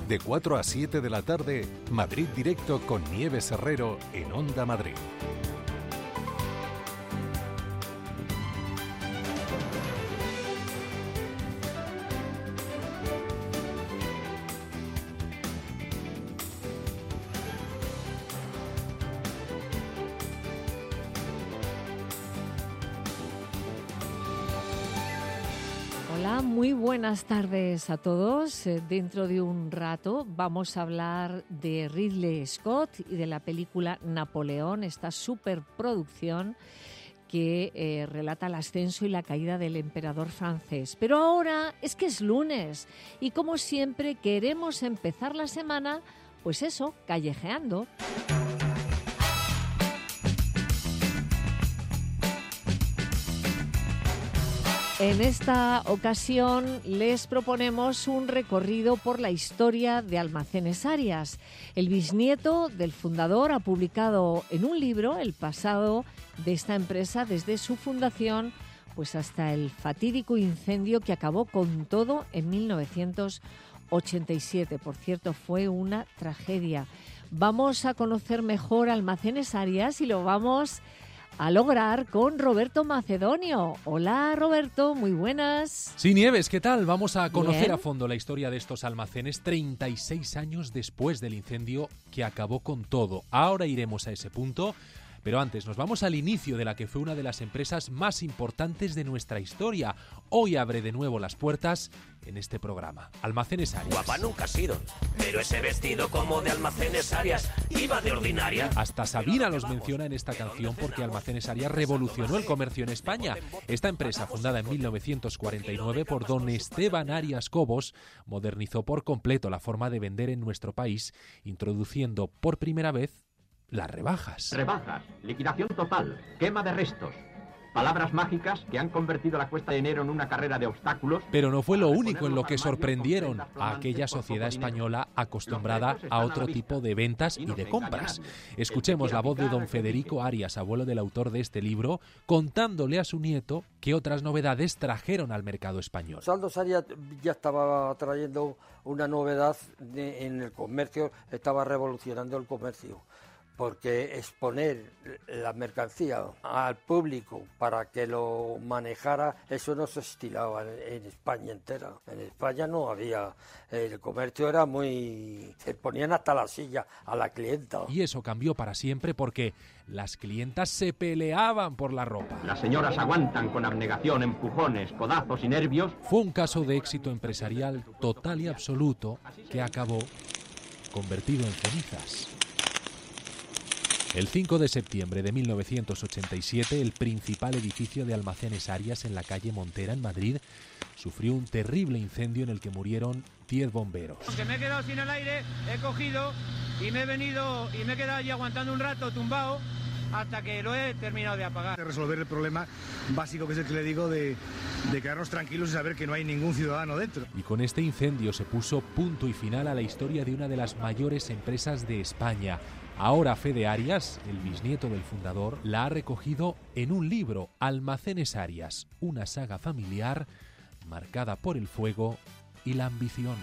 De 4 a 7 de la tarde, Madrid Directo con Nieves Herrero en Onda Madrid. Hola, muy buenas tardes a todos. Dentro de un rato vamos a hablar de Ridley Scott y de la película Napoleón, esta superproducción que relata el ascenso y la caída del emperador francés. Pero ahora es que es lunes y como siempre queremos empezar la semana, pues eso, callejeando. En esta ocasión les proponemos un recorrido por la historia de Almacenes Arias. El bisnieto del fundador ha publicado en un libro el pasado de esta empresa desde su fundación pues hasta el fatídico incendio que acabó con todo en 1987. Por cierto, fue una tragedia. Vamos a conocer mejor Almacenes Arias y lo vamos a lograr con Roberto Macedonio. Hola Roberto, muy buenas. Sí, Nieves, ¿qué tal? Vamos a conocer Bien. a fondo la historia de estos almacenes 36 años después del incendio que acabó con todo. Ahora iremos a ese punto, pero antes nos vamos al inicio de la que fue una de las empresas más importantes de nuestra historia. Hoy abre de nuevo las puertas en este programa. Almacenes Arias. Guapa nunca ha sido, pero ese vestido como de Almacenes Arias iba de ordinaria. Hasta Sabina los menciona en esta canción porque Almacenes Arias revolucionó el comercio en España. Esta empresa, fundada en 1949 por don Esteban Arias Cobos, modernizó por completo la forma de vender en nuestro país, introduciendo por primera vez las rebajas. Rebajas, liquidación total, quema de restos. Palabras mágicas que han convertido la cuesta de enero en una carrera de obstáculos. Pero no fue lo único en lo que sorprendieron a aquella sociedad española acostumbrada a otro tipo de ventas y de compras. Escuchemos la voz de don Federico Arias, abuelo del autor de este libro, contándole a su nieto qué otras novedades trajeron al mercado español. Saldos Arias ya estaba trayendo una novedad en el comercio, estaba revolucionando el comercio. Porque exponer la mercancía al público para que lo manejara, eso no se estilaba en España entera. En España no había, el comercio era muy... se ponían hasta la silla a la clienta. Y eso cambió para siempre porque las clientas se peleaban por la ropa. Las señoras aguantan con abnegación, empujones, codazos y nervios. Fue un caso de éxito empresarial total y absoluto que acabó convertido en cenizas. El 5 de septiembre de 1987, el principal edificio de Almacenes Arias en la calle Montera, en Madrid, sufrió un terrible incendio en el que murieron 10 bomberos. Aunque me he quedado sin el aire, he cogido y me he venido y me he quedado allí aguantando un rato tumbado hasta que lo he terminado de apagar. Resolver el problema básico que es el que le digo de quedarnos tranquilos y saber que no hay ningún ciudadano dentro. Y con este incendio se puso punto y final a la historia de una de las mayores empresas de España. Ahora Fede Arias, el bisnieto del fundador, la ha recogido en un libro, Almacenes Arias, una saga familiar marcada por el fuego y la ambición.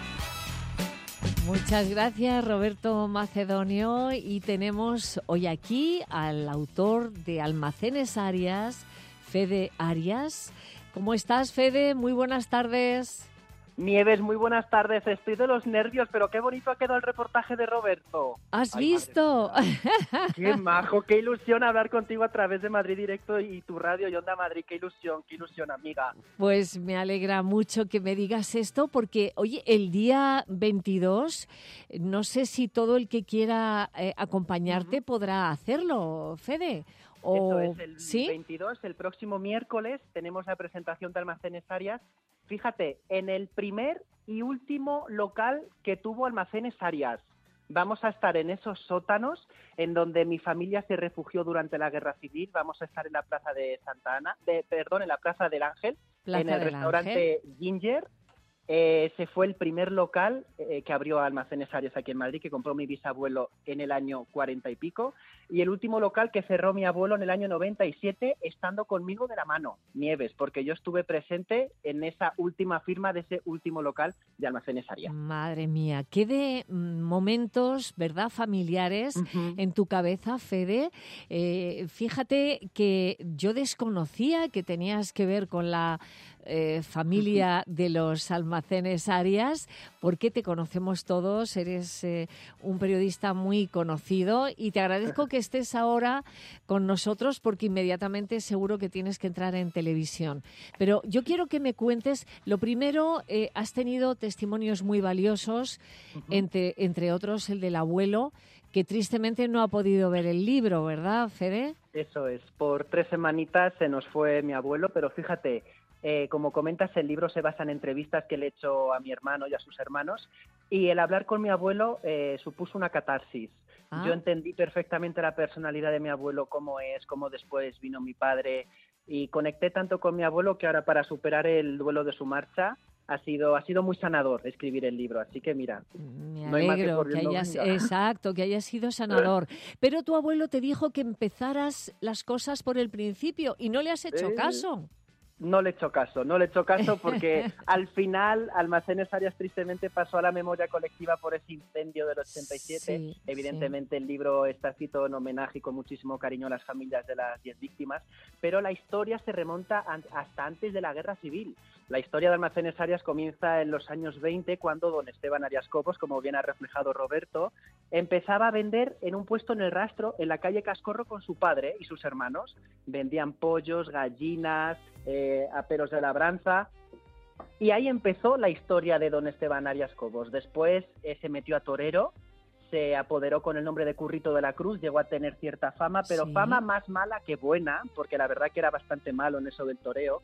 Muchas gracias Roberto Macedonio y tenemos hoy aquí al autor de Almacenes Arias, Fede Arias. ¿Cómo estás, Fede? Muy buenas tardes. Nieves, muy buenas tardes. Estoy de los nervios, pero qué bonito ha quedado el reportaje de Roberto. ¿Has visto? Qué majo, qué ilusión hablar contigo a través de Madrid Directo y tu radio y Onda Madrid. Qué ilusión, amiga. Pues me alegra mucho que me digas esto porque, oye, el día 22, no sé si todo el que quiera acompañarte podrá hacerlo, Fede. Eso es, el ¿sí? 22, el próximo miércoles, tenemos la presentación de Almacenes Arias. Fíjate, en el primer y último local que tuvo Almacenes Arias. Vamos a estar en esos sótanos en donde mi familia se refugió durante la Guerra Civil. Vamos a estar en la Plaza de Santa Ana, en la Plaza del Ángel, en el restaurante Ginger. Ese fue el primer local que abrió Almacenes Arias aquí en Madrid, que compró mi bisabuelo en el año 40 y pico, y el último local que cerró mi abuelo en el año 97, estando conmigo de la mano, Nieves, porque yo estuve presente en esa última firma de ese último local de Almacenes Arias. Madre mía, qué de momentos, ¿verdad?, familiares en tu cabeza, Fede. Fíjate que yo desconocía que tenías que ver con la familia de los Almacenes Arias, porque te conocemos todos, eres un periodista muy conocido y te agradezco que estés ahora con nosotros porque inmediatamente seguro que tienes que entrar en televisión. Pero yo quiero que me cuentes, lo primero, has tenido testimonios muy valiosos, entre otros el del abuelo, que tristemente no ha podido ver el libro, ¿verdad, Fede? Eso es, por 3 semanitas se nos fue mi abuelo, pero fíjate, como comentas, el libro se basa en entrevistas que le he hecho a mi hermano y a sus hermanos, y el hablar con mi abuelo supuso una catarsis. Yo entendí perfectamente la personalidad de mi abuelo, cómo es, cómo después vino mi padre, y conecté tanto con mi abuelo que ahora, para superar el duelo de su marcha, ha sido muy sanador escribir el libro. Así que mira, me no hay mal alegro que que haya sido sanador. Pero tu abuelo te dijo que empezaras las cosas por el principio y no le has hecho caso. No le he hecho caso porque al final Almacenes Arias tristemente pasó a la memoria colectiva por ese incendio del 87. Sí, Evidentemente el libro está escrito en homenaje y con muchísimo cariño a las familias de las 10 víctimas, pero la historia se remonta hasta antes de la Guerra Civil. La historia de Almacenes Arias comienza en los años 20, cuando don Esteban Arias Cobos, como bien ha reflejado Roberto, empezaba a vender en un puesto en el Rastro, en la calle Cascorro, con su padre y sus hermanos. Vendían pollos, gallinas, aperos de labranza, y ahí empezó la historia de don Esteban Arias Cobos. Después se metió a torero, se apoderó con el nombre de Currito de la Cruz, llegó a tener cierta fama, pero fama más mala que buena, porque la verdad que era bastante malo en eso del toreo.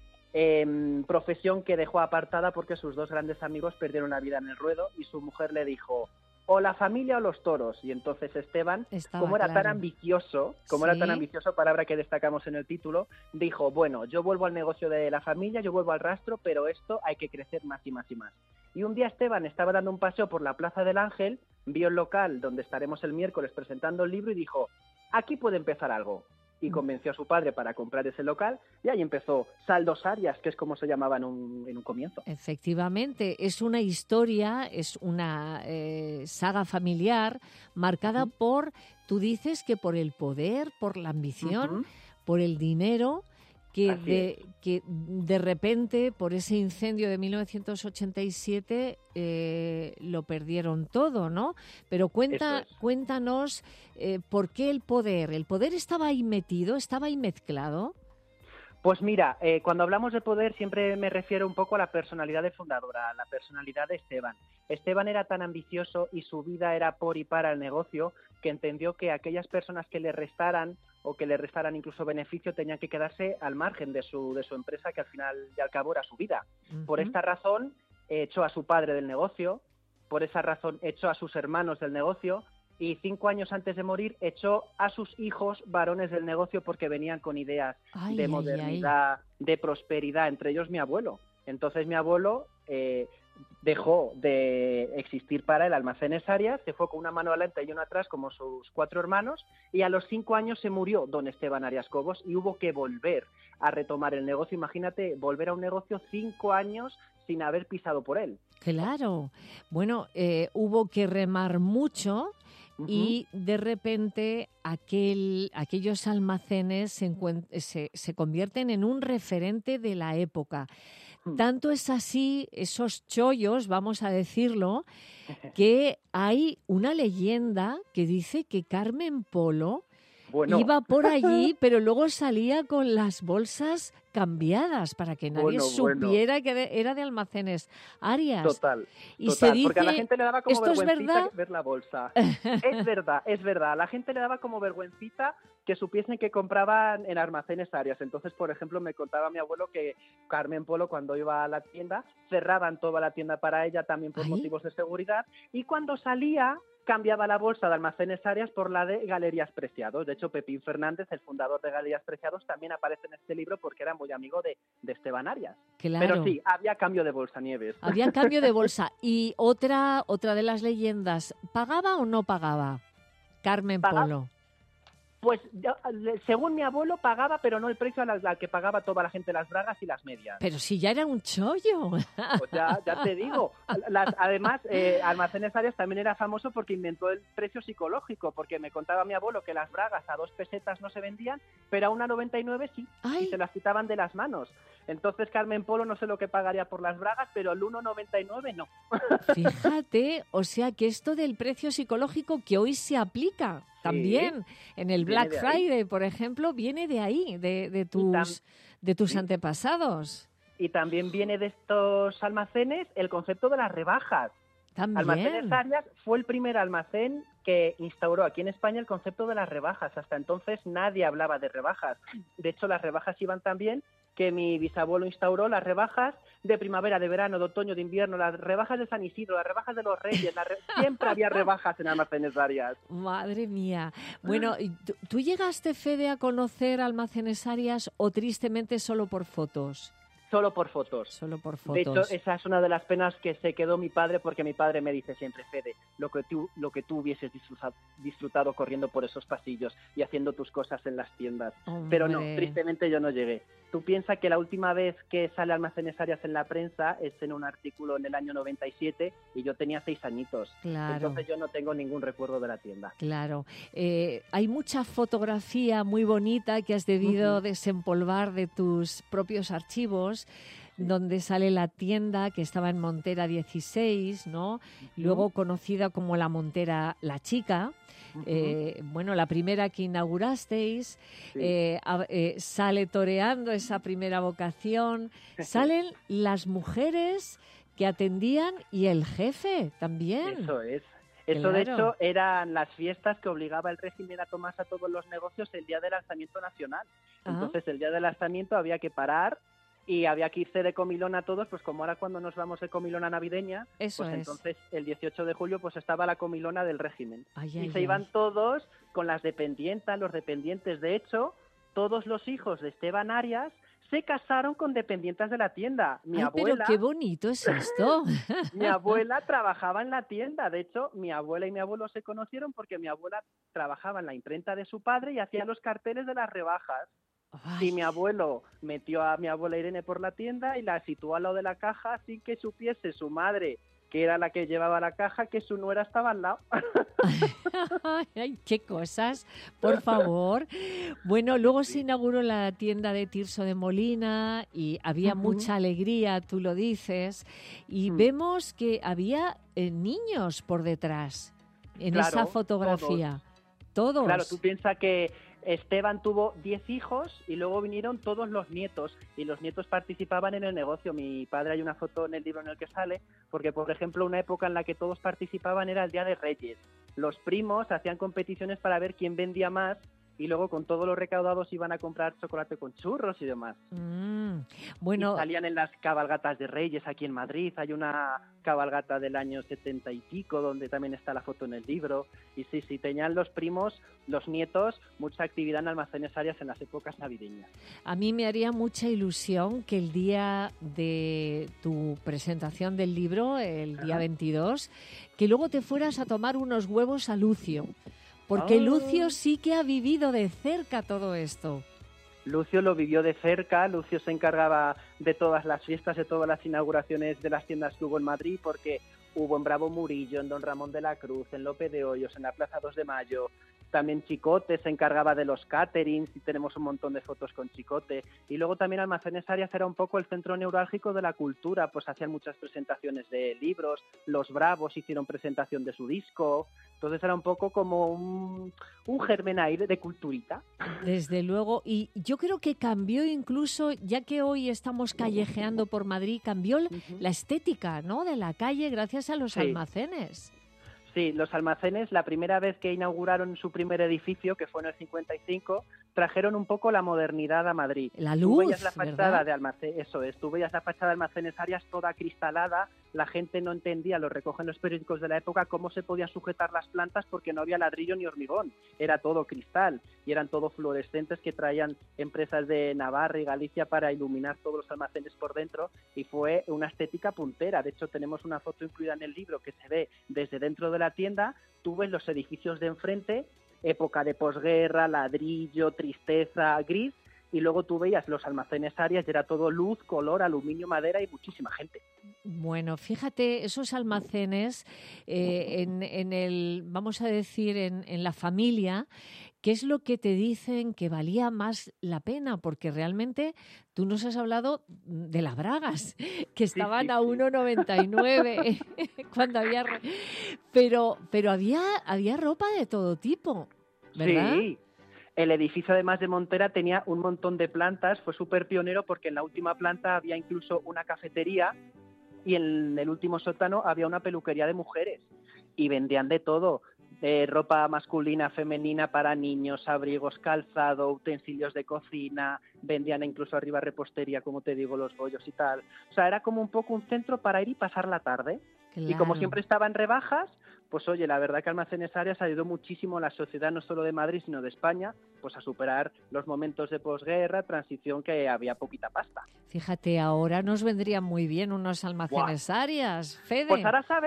Profesión que dejó apartada porque sus 2 grandes amigos perdieron la vida en el ruedo y su mujer le dijo: o la familia o los toros. Y entonces Esteban, como era tan ambicioso, palabra que destacamos en el título, dijo: bueno, yo vuelvo al negocio de la familia, yo vuelvo al rastro, pero esto hay que crecer más y más y más. Y un día Esteban estaba dando un paseo por la Plaza del Ángel, vio el local donde estaremos el miércoles presentando el libro y dijo: aquí puede empezar algo. Y convenció a su padre para comprar ese local, y ahí empezó Saldos Arias, que es como se llamaba en un comienzo. Efectivamente, es una historia, es una saga familiar marcada por, tú dices que por el poder, por la ambición, por el dinero, que de repente, por ese incendio de 1987, lo perdieron todo, ¿no? Pero cuéntanos por qué el poder. ¿El poder estaba ahí metido, estaba ahí mezclado? Pues mira, cuando hablamos de poder siempre me refiero un poco a la personalidad de fundadora, a la personalidad de Esteban. Esteban era tan ambicioso y su vida era por y para el negocio, que entendió que aquellas personas que le restaran o que le restaran incluso beneficio tenían que quedarse al margen de su empresa, que al final y al cabo era su vida. Por esta razón echó a su padre del negocio, por esa razón echó a sus hermanos del negocio, y 5 años antes de morir echó a sus hijos varones del negocio porque venían con ideas de modernidad, de prosperidad, entre ellos mi abuelo. Entonces mi abuelo dejó de existir para el Almacenes Arias, se fue con una mano adelante y una atrás como sus 4 hermanos, y a los 5 años se murió don Esteban Arias Cobos y hubo que volver a retomar el negocio. Imagínate, volver a un negocio 5 años sin haber pisado por él. Claro. Bueno, hubo que remar mucho. Y de repente aquellos almacenes se convierten en un referente de la época. Tanto es así, esos chollos, vamos a decirlo, que hay una leyenda que dice que Carmen Polo iba por allí, pero luego salía con las bolsas cambiadas para que nadie supiera que era de Almacenes Arias. Total. Se dice, porque a la gente le daba como vergüencita ver la bolsa. Es verdad. A la gente le daba como vergüencita que supiesen que compraban en Almacenes Arias. Entonces, por ejemplo, me contaba mi abuelo que Carmen Polo, cuando iba a la tienda, cerraban toda la tienda para ella también por motivos de seguridad, y cuando salía cambiaba la bolsa de Almacenes Arias por la de Galerías Preciados. De hecho, Pepín Fernández, el fundador de Galerías Preciados, también aparece en este libro porque era muy amigo de Esteban Arias. Claro. Pero sí, había cambio de bolsa, Nieves. Había cambio de bolsa. Y otra de las leyendas, ¿pagaba o no pagaba Carmen Polo? Pues según mi abuelo pagaba, pero no el precio al que pagaba toda la gente las bragas y las medias. Pero si ya era un chollo. Pues ya te digo. Además, Almacenes Arias también era famoso porque inventó el precio psicológico, porque me contaba mi abuelo que las bragas a 2 pesetas no se vendían, pero a 1,99 sí, y se las quitaban de las manos. Entonces Carmen Polo no sé lo que pagaría por las bragas, pero el 1,99 no. Fíjate, o sea que esto del precio psicológico que hoy se aplica también en el Black Friday, por ejemplo, viene de ahí, de tus antepasados. Y también viene de estos almacenes el concepto de las rebajas. También. Almacenes Arias fue el primer almacén que instauró aquí en España el concepto de las rebajas. Hasta entonces nadie hablaba de rebajas. De hecho, las rebajas iban tan bien que mi bisabuelo instauró las rebajas de primavera, de verano, de otoño, de invierno, las rebajas de San Isidro, las rebajas de los Reyes, siempre había rebajas en Almacenes Arias. Madre mía. Bueno, ¿tú llegaste, Fede, a conocer Almacenes Arias o tristemente solo por fotos? Solo por fotos. Solo por fotos. De hecho, esa es una de las penas que se quedó mi padre, porque mi padre me dice siempre, Fede, lo que tú hubieses disfrutado corriendo por esos pasillos y haciendo tus cosas en las tiendas. Hombre. Pero no, tristemente yo no llegué. Tú piensas que la última vez que sale Almacenes Arias en la prensa es en un artículo en el año 97 y yo tenía 6 añitos. Claro. Entonces yo no tengo ningún recuerdo de la tienda. Claro. Hay mucha fotografía muy bonita que has debido desempolvar de tus propios archivos, donde sale la tienda que estaba en Montera 16, ¿no? Luego conocida como la Montera La Chica. Bueno, la primera que inaugurasteis, sale toreando esa primera vocación, salen las mujeres que atendían y el jefe también. Eso es. Eso, claro. De hecho, eran las fiestas que obligaba el régimen a tomarse a todos los negocios el día del alzamiento nacional. Entonces, el día del alzamiento había que parar y había que irse de comilón a todos, pues como ahora cuando nos vamos de comilona navideña, eso pues es. Entonces el 18 de julio pues estaba la comilona del régimen. Se iban todos con las dependientas, los dependientes. De hecho, todos los hijos de Esteban Arias se casaron con dependientas de la tienda. Mi abuela, pero qué bonito es esto. Mi abuela trabajaba en la tienda. De hecho, mi abuela y mi abuelo se conocieron porque mi abuela trabajaba en la imprenta de su padre y hacía los carteles de las rebajas. Ay. Y mi abuelo metió a mi abuela Irene por la tienda y la situó al lado de la caja sin que supiese su madre, que era la que llevaba la caja, que su nuera estaba al lado. Ay, qué cosas, por favor. Bueno, luego se inauguró la tienda de Tirso de Molina y había mucha alegría, tú lo dices, y vemos que había niños por detrás en esa fotografía. Todos. Claro, tú piensas que Esteban tuvo 10 hijos y luego vinieron todos los nietos y los nietos participaban en el negocio. Mi padre, hay una foto en el libro en el que sale, porque por ejemplo una época en la que todos participaban era el Día de Reyes. Los primos hacían competiciones para ver quién vendía más y luego con todos los recaudados iban a comprar chocolate con churros y demás. Bueno, y salían en las cabalgatas de Reyes aquí en Madrid. Hay una cabalgata del año 70 y pico donde también está la foto en el libro. Y sí, tenían los primos, los nietos, mucha actividad en Almacenes Arias en las épocas navideñas. A mí me haría mucha ilusión que el día de tu presentación del libro, el día 22, que luego te fueras a tomar unos huevos a Lucio. Porque Lucio sí que ha vivido de cerca todo esto. Lucio lo vivió de cerca. Lucio se encargaba de todas las fiestas, de todas las inauguraciones de las tiendas que hubo en Madrid, porque hubo en Bravo Murillo, en Don Ramón de la Cruz, en Lope de Hoyos, en la Plaza 2 de Mayo. También Chicote se encargaba de los caterings y tenemos un montón de fotos con Chicote. Y luego también Almacenes Arias era un poco el centro neurálgico de la cultura, pues hacían muchas presentaciones de libros, los Bravos hicieron presentación de su disco. Entonces era un poco como un germen aire de culturita. Desde luego, y yo creo que cambió incluso, ya que hoy estamos callejeando por Madrid, cambió la estética, ¿no?, de la calle gracias a los almacenes. Sí, los almacenes, la primera vez que inauguraron su primer edificio, que fue en el 55, trajeron un poco la modernidad a Madrid. La luz, tú veías la fachada ¿verdad? de Almacén, eso es, tú veías la fachada de Almacenes Arias toda cristalada, la gente no entendía, lo recogen los periódicos de la época, cómo se podían sujetar las plantas porque no había ladrillo ni hormigón, era todo cristal y eran todo fluorescentes que traían empresas de Navarra y Galicia para iluminar todos los almacenes por dentro, y fue una estética puntera. De hecho, tenemos una foto incluida en el libro que se ve desde dentro de la tienda, tú ves los edificios de enfrente, época de posguerra, ladrillo, tristeza, gris, y luego tú veías los Almacenes Arias y era todo luz, color, aluminio, madera y muchísima gente. Bueno, fíjate, esos almacenes en el, vamos a decir, en la familia, ¿qué es lo que te dicen que valía más la pena? Porque realmente tú nos has hablado de las bragas, que estaban a 1,99 cuando había... Pero había ropa de todo tipo, ¿verdad? Sí. El edificio, además de Montera, tenía un montón de plantas, fue súper pionero porque en la última planta había incluso una cafetería y en el último sótano había una peluquería de mujeres y vendían de todo, ropa masculina, femenina para niños, abrigos, calzado, utensilios de cocina, vendían incluso arriba repostería, como te digo, los bollos y tal. O sea, era como un poco un centro para ir y pasar la tarde. Claro. Y como siempre estaba en rebajas, pues oye, la verdad que Almacenes Arias ayudó muchísimo a la sociedad, no solo de Madrid, sino de España, pues a superar los momentos de posguerra, transición, que había poquita pasta. Fíjate, ahora nos vendrían muy bien unos Almacenes Arias, Fede. Pues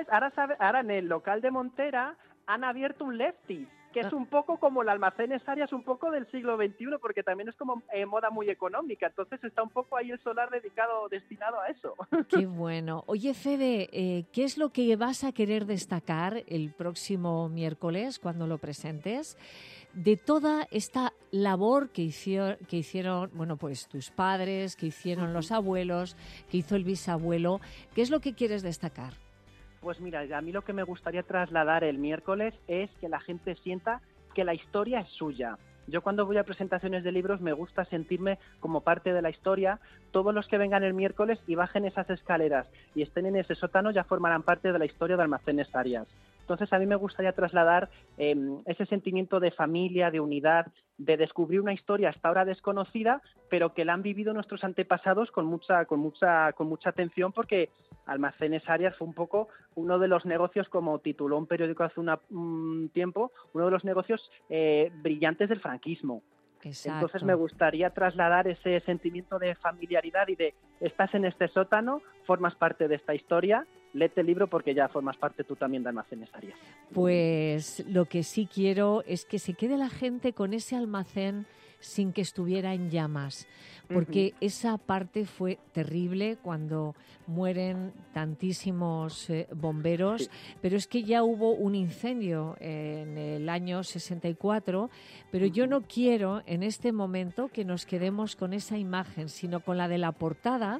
ahora en el local de Montera han abierto un Lefties, que es un poco como el Almacenes Arias, un poco del siglo XXI, porque también es como moda muy económica, entonces está un poco ahí el solar destinado a eso. Qué bueno. Oye, Fede, ¿qué es lo que vas a querer destacar el próximo miércoles cuando lo presentes de toda esta labor que hicieron, bueno, pues tus padres, que hicieron los abuelos, que hizo el bisabuelo? ¿Qué es lo que quieres destacar? Pues mira, a mí lo que me gustaría trasladar el miércoles es que la gente sienta que la historia es suya. Yo cuando voy a presentaciones de libros me gusta sentirme como parte de la historia. Todos los que vengan el miércoles y bajen esas escaleras y estén en ese sótano ya formarán parte de la historia de Almacenes Arias. Entonces a mí me gustaría trasladar ese sentimiento de familia, de unidad, de descubrir una historia hasta ahora desconocida, pero que la han vivido nuestros antepasados con mucha atención, porque Almacenes Arias fue un poco uno de los negocios, como tituló un periódico hace un tiempo, uno de los negocios brillantes del franquismo. Exacto. Entonces me gustaría trasladar ese sentimiento de familiaridad y de estás en este sótano, formas parte de esta historia, léete el libro porque ya formas parte tú también de Almacenes Arias. Pues lo que sí quiero es que se quede la gente con ese almacén sin que estuviera en llamas, porque esa parte fue terrible cuando mueren tantísimos bomberos, pero es que ya hubo un incendio en el año 64, pero yo no quiero en este momento que nos quedemos con esa imagen, sino con la de la portada,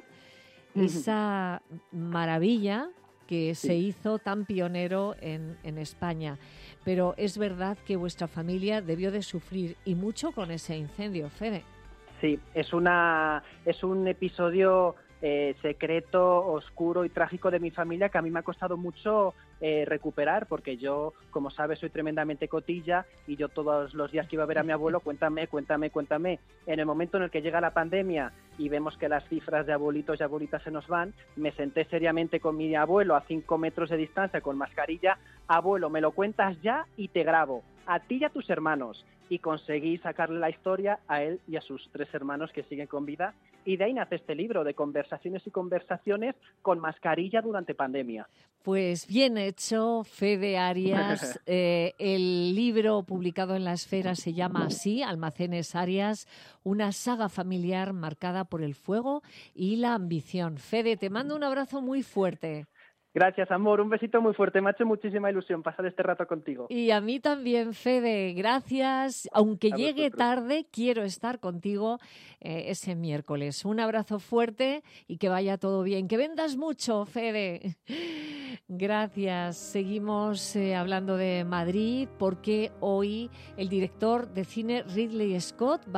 esa maravilla que se hizo tan pionero en España. Pero es verdad que vuestra familia debió de sufrir y mucho con ese incendio, Fede. Sí, es un episodio secreto, oscuro y trágico de mi familia que a mí me ha costado mucho recuperar, porque yo, como sabes, soy tremendamente cotilla y yo todos los días que iba a ver a mi abuelo, cuéntame. En el momento en el que llega la pandemia y vemos que las cifras de abuelitos y abuelitas se nos van, me senté seriamente con mi abuelo a 5 metros de distancia con mascarilla. Abuelo, me lo cuentas ya y te grabo, a ti y a tus hermanos. Y conseguí sacarle la historia a él y a sus 3 hermanos que siguen con vida. Y de ahí nace este libro de conversaciones y conversaciones con mascarilla durante pandemia. Pues bien hecho, Fede Arias. El libro publicado en La Esfera se llama así, Almacenes Arias, una saga familiar marcada por el fuego y la ambición. Fede, te mando un abrazo muy fuerte. Gracias, amor. Un besito muy fuerte. Me ha hecho muchísima ilusión pasar este rato contigo. Y a mí también, Fede. Gracias. Aunque llegue tarde, quiero estar contigo ese miércoles. Un abrazo fuerte y que vaya todo bien. Que vendas mucho, Fede. Gracias. Seguimos hablando de Madrid porque hoy el director de cine Ridley Scott va a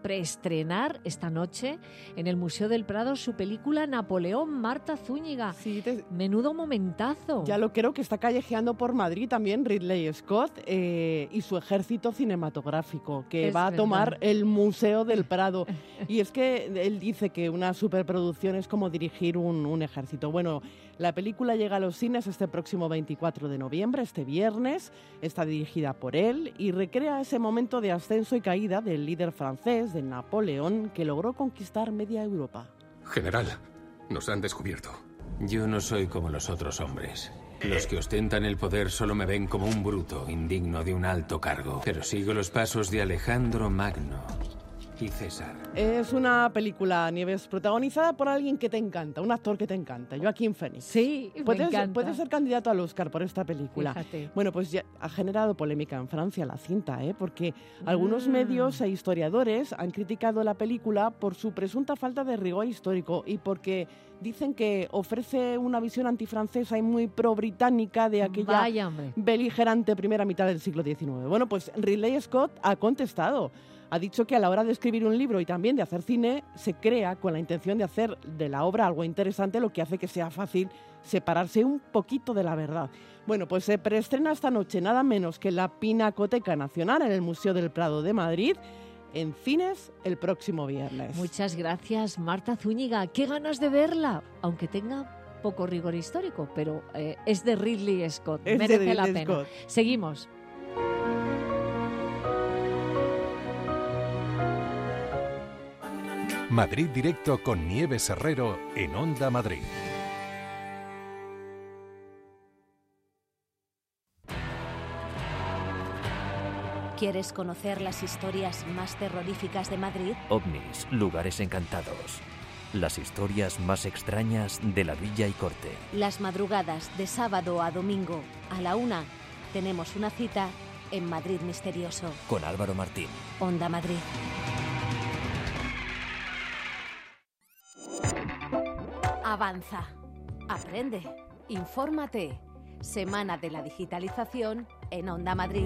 preestrenar esta noche en el Museo del Prado su película Napoleón, Marta Zúñiga. Sí, menudo momentazo. Ya lo creo que está callejeando por Madrid también Ridley Scott y su ejército cinematográfico, que va a tomar el Museo del Prado. Y es que él dice que una superproducción es como dirigir un ejército. Bueno, la película llega a los cines este próximo 24 de noviembre, este viernes. Está dirigida por él y recrea ese momento de ascenso y caída del líder francés, de Napoleón, que logró conquistar media Europa. General, nos han descubierto. Yo no soy como los otros hombres. Los que ostentan el poder solo me ven como un bruto, indigno de un alto cargo. Pero sigo los pasos de Alejandro Magno y César. Es una película, Nieves, protagonizada por alguien que te encanta, un actor que te encanta, Joaquín Phoenix. Sí, me encanta. Puede ser candidato al Oscar por esta película. Fíjate. Bueno, pues ya ha generado polémica en Francia la cinta, porque algunos medios e historiadores han criticado la película por su presunta falta de rigor histórico y porque dicen que ofrece una visión antifrancesa y muy pro-británica de aquella beligerante primera mitad del siglo XIX. Bueno, pues Ridley Scott ha contestado. Ha dicho que a la hora de escribir un libro y también de hacer cine, se crea con la intención de hacer de la obra algo interesante, lo que hace que sea fácil separarse un poquito de la verdad. Bueno, pues se preestrena esta noche nada menos que la Pinacoteca Nacional en el Museo del Prado de Madrid, en cines el próximo viernes. Muchas gracias, Marta Zúñiga. Qué ganas de verla, aunque tenga poco rigor histórico, pero es de Ridley Scott. Merece la pena. Scott. Seguimos. Madrid Directo con Nieves Herrero en Onda Madrid. ¿Quieres conocer las historias más terroríficas de Madrid? OVNIs, lugares encantados. Las historias más extrañas de la Villa y Corte. Las madrugadas de sábado a domingo a la 1 tenemos una cita en Madrid Misterioso. Con Álvaro Martín. Onda Madrid. Avanza, aprende, infórmate. Semana de la digitalización en Onda Madrid.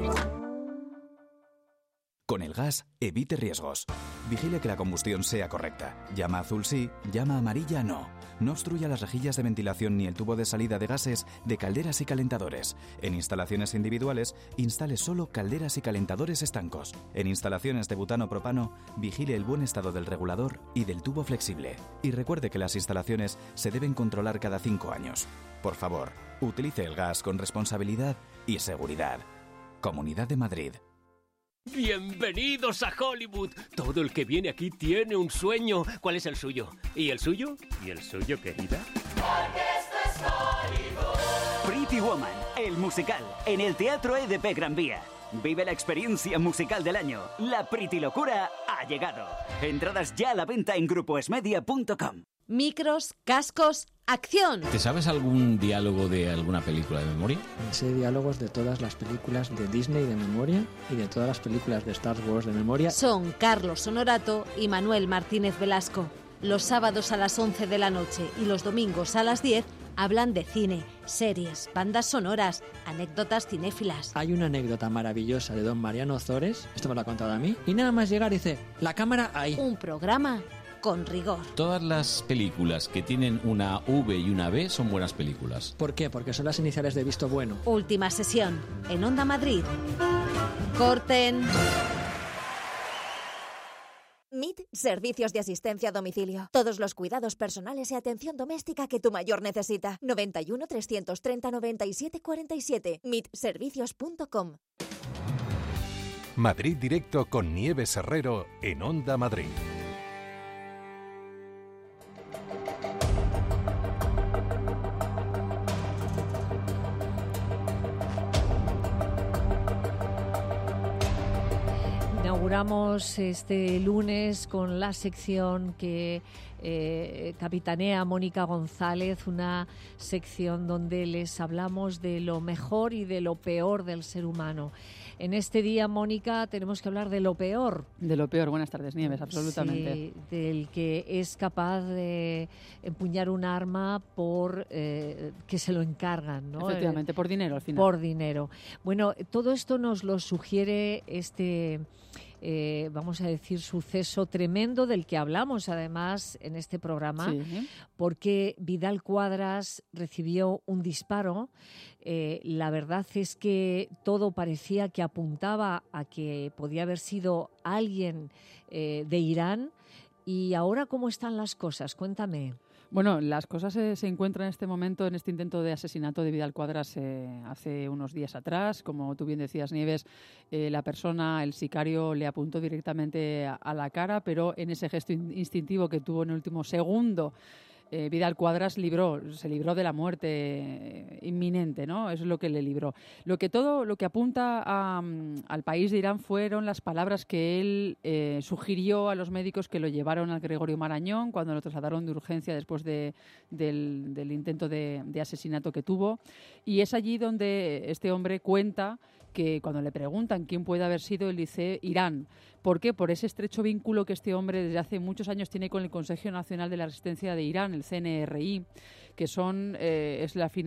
Con el gas, evite riesgos. Vigile que la combustión sea correcta. Llama azul sí, llama amarilla no. No obstruya las rejillas de ventilación ni el tubo de salida de gases de calderas y calentadores. En instalaciones individuales, instale solo calderas y calentadores estancos. En instalaciones de butano-propano, vigile el buen estado del regulador y del tubo flexible. Y recuerde que las instalaciones se deben controlar cada 5 años. Por favor, utilice el gas con responsabilidad y seguridad. Comunidad de Madrid. Bienvenidos a Hollywood. Todo el que viene aquí tiene un sueño. ¿Cuál es el suyo? ¿Y el suyo? ¿Y el suyo, querida? Porque esto es Hollywood. Pretty Woman, el musical, en el Teatro EDP Gran Vía. Vive la experiencia musical del año. La Pretty Locura ha llegado. Entradas ya a la venta en grupoesmedia.com. Micros, cascos, acción. ¿Te sabes algún diálogo de alguna película de memoria? Sé diálogos de todas las películas de Disney de memoria y de todas las películas de Star Wars de memoria. Son Carlos Honorato y Manuel Martínez Velasco. Los sábados a las 11 de la noche y los domingos a las 10 hablan de cine, series, bandas sonoras, anécdotas cinéfilas. Hay una anécdota maravillosa de don Mariano Ozores, esto me lo ha contado a mí, y nada más llegar dice, la cámara ahí. Un programa con rigor. Todas las películas que tienen una V y una B son buenas películas. ¿Por qué? Porque son las iniciales de visto bueno. Última sesión en Onda Madrid. Corten. MIT, servicios de asistencia a domicilio. Todos los cuidados personales y atención doméstica que tu mayor necesita. 91 330 97 47. mitservicios.com. Madrid Directo con Nieves Herrero en Onda Madrid. Inauguramos este lunes con la sección que capitanea Mónica González, una sección donde les hablamos de lo mejor y de lo peor del ser humano. En este día, Mónica, tenemos que hablar de lo peor. De lo peor. Buenas tardes, Nieves, absolutamente. Sí, del que es capaz de empuñar un arma por que se lo encargan, ¿no? Efectivamente, por dinero al final. Por dinero. Bueno, todo esto nos lo sugiere este vamos a decir, suceso tremendo del que hablamos además en este programa, porque Vidal Quadras recibió un disparo. La verdad es que todo parecía que apuntaba a que podía haber sido alguien de Irán. ¿Y ahora cómo están las cosas? Cuéntame. Bueno, las cosas se encuentran en este momento, en este intento de asesinato de Vidal Quadras hace unos días atrás. Como tú bien decías, Nieves, la persona, el sicario, le apuntó directamente a la cara, pero en ese gesto instintivo que tuvo en el último segundo, Vidal Quadras se libró de la muerte inminente, ¿no? Eso es lo que le libró. Lo que apunta al país de Irán fueron las palabras que él sugirió a los médicos que lo llevaron al Gregorio Marañón cuando lo trasladaron de urgencia después del intento de asesinato que tuvo. Y es allí donde este hombre cuenta que cuando le preguntan quién puede haber sido, él dice Irán. ¿Por qué? Por ese estrecho vínculo que este hombre desde hace muchos años tiene con el Consejo Nacional de la Resistencia de Irán, el CNRI, que es la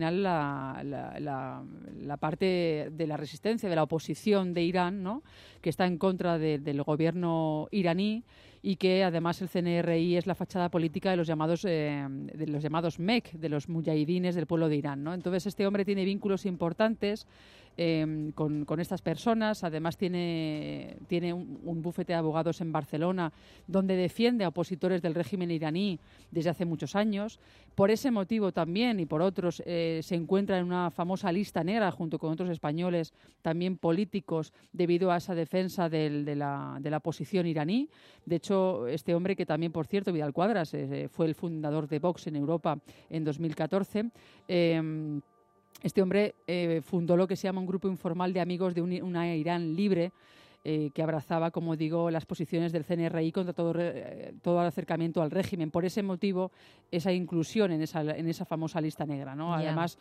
parte de la resistencia, de la oposición de Irán, ¿no? Que está en contra del gobierno iraní, y que además el CNRI es la fachada política de los llamados MEK, de los mujahidines del pueblo de Irán, ¿no? Entonces este hombre tiene vínculos importantes con estas personas. Además tiene un bufete de abogados en Barcelona donde defiende a opositores del régimen iraní desde hace muchos años. Por ese motivo también y por otros se encuentra en una famosa lista negra junto con otros españoles también políticos debido a esa defensa de la oposición iraní. De hecho, este hombre, que también, por cierto, Vidal Quadras, fue el fundador de Vox en Europa en 2014, este hombre fundó lo que se llama un grupo informal de amigos de una Irán libre, que abrazaba, como digo, las posiciones del CNRI contra todo acercamiento al régimen. Por ese motivo, esa inclusión en esa famosa lista negra, ¿no? Yeah. Además,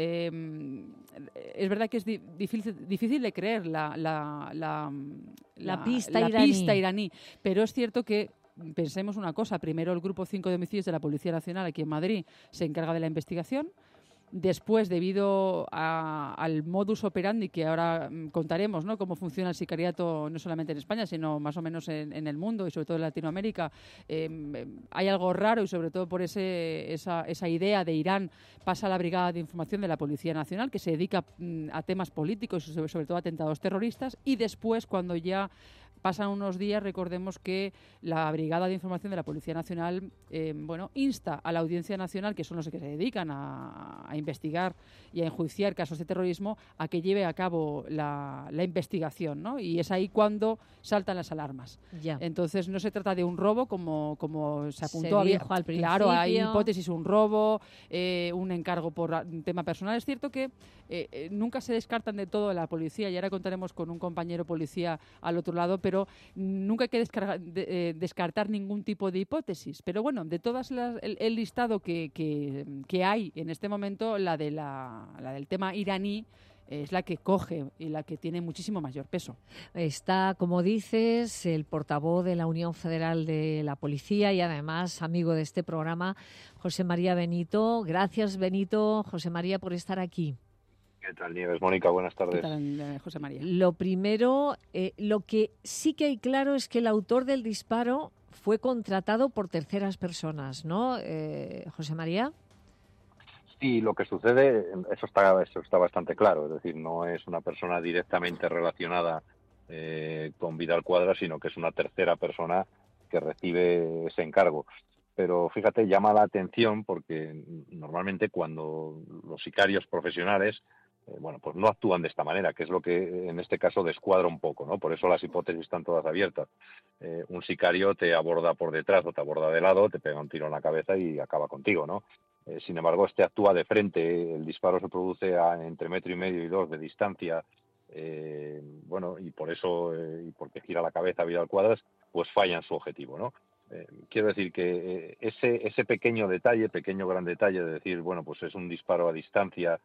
es verdad que es difícil de creer la pista iraní, pero es cierto que pensemos una cosa. Primero, el Grupo 5 de Homicidios de la Policía Nacional aquí en Madrid se encarga de la investigación. Después, debido al modus operandi que ahora contaremos, ¿no? Cómo funciona el sicariato no solamente en España, sino más o menos en el mundo y sobre todo en Latinoamérica, hay algo raro, y sobre todo por esa idea de Irán pasa a la Brigada de Información de la Policía Nacional, que se dedica a temas políticos y sobre todo a atentados terroristas. Y después, cuando ya pasan unos días, recordemos que la Brigada de Información de la Policía Nacional insta a la Audiencia Nacional, que son los que se dedican a investigar y a enjuiciar casos de terrorismo, a que lleve a cabo la investigación, ¿no? Y es ahí cuando saltan las alarmas. Ya. Entonces no se trata de un robo como se apuntó. Se dijo al principio. Claro, hay hipótesis, un robo, un encargo por un tema personal. Es cierto que nunca se descartan de todo la policía, y ahora contaremos con un compañero policía al otro lado, pero nunca hay que descartar ningún tipo de hipótesis. Pero bueno, de todas el listado que hay en este momento, la del tema iraní es la que coge y la que tiene muchísimo mayor peso. Está, como dices, el portavoz de la Unión Federal de la Policía y además amigo de este programa, José María Benito. Gracias, Benito, José María, por estar aquí. ¿Qué tal, Nieves? Mónica, buenas tardes. ¿Qué tal, José María? Lo primero, lo que sí que hay claro es que el autor del disparo fue contratado por terceras personas, ¿no, José María? Sí, lo que sucede, eso está bastante claro. Es decir, no es una persona directamente relacionada con Vidal Quadras, sino que es una tercera persona que recibe ese encargo. Pero fíjate, llama la atención porque normalmente cuando los sicarios profesionales pues no actúan de esta manera, que es lo que en este caso descuadra un poco, ¿no? Por eso las hipótesis están todas abiertas. Un sicario te aborda por detrás o te aborda de lado, te pega un tiro en la cabeza y acaba contigo, ¿no? Sin embargo, este actúa de frente, el disparo se produce entre 1,5 metros y 2 de distancia, y por eso, y porque gira la cabeza a Vidal Quadras, pues falla en su objetivo, ¿no? Quiero decir que ese pequeño detalle, pequeño gran detalle de decir, pues es un disparo a distancia,